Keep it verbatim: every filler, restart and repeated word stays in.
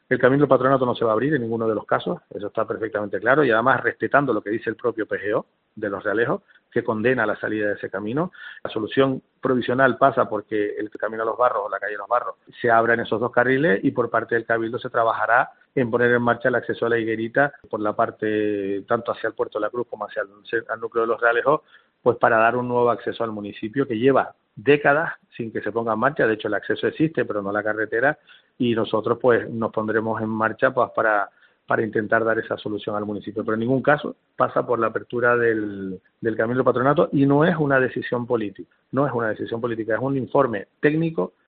El Camino del Patronato no se va a abrir en ninguno de los casos, eso está perfectamente claro, y además respetando lo que dice el propio P G O de Los Realejos, que condena la salida de ese camino. La solución provisional pasa porque el Camino a los Barros o la calle Los Barros se abra en esos dos carriles, y por parte del Cabildo se trabajará en poner en marcha el acceso a la Higuerita por la parte tanto hacia el Puerto de la Cruz como hacia el al núcleo de Los Realejos, pues para dar un nuevo acceso al municipio que lleva décadas sin que se ponga en marcha. De hecho, el acceso existe, pero no la carretera, y nosotros pues nos pondremos en marcha pues para para intentar dar esa solución al municipio. Pero en ningún caso pasa por la apertura del, del Camino del Patronato, y no es una decisión política, no es una decisión política, es un informe técnico